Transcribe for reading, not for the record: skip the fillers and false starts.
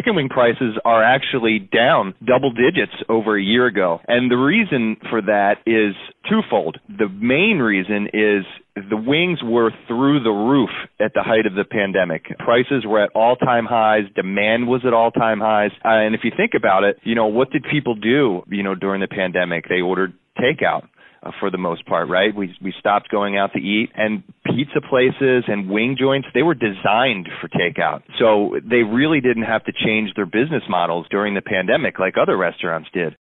chicken wing prices are actually down double digits over a year ago. And the reason for that is twofold. The main reason is the wings were through the roof at the height of the pandemic. Prices were at all-time highs. Demand was at all-time highs. And if you think about it, what did people do, during the pandemic? They ordered takeout. For the most part, right? We stopped going out to eat, and pizza places and wing joints, they were designed for takeout. So they really didn't have to change their business models during the pandemic like other restaurants did.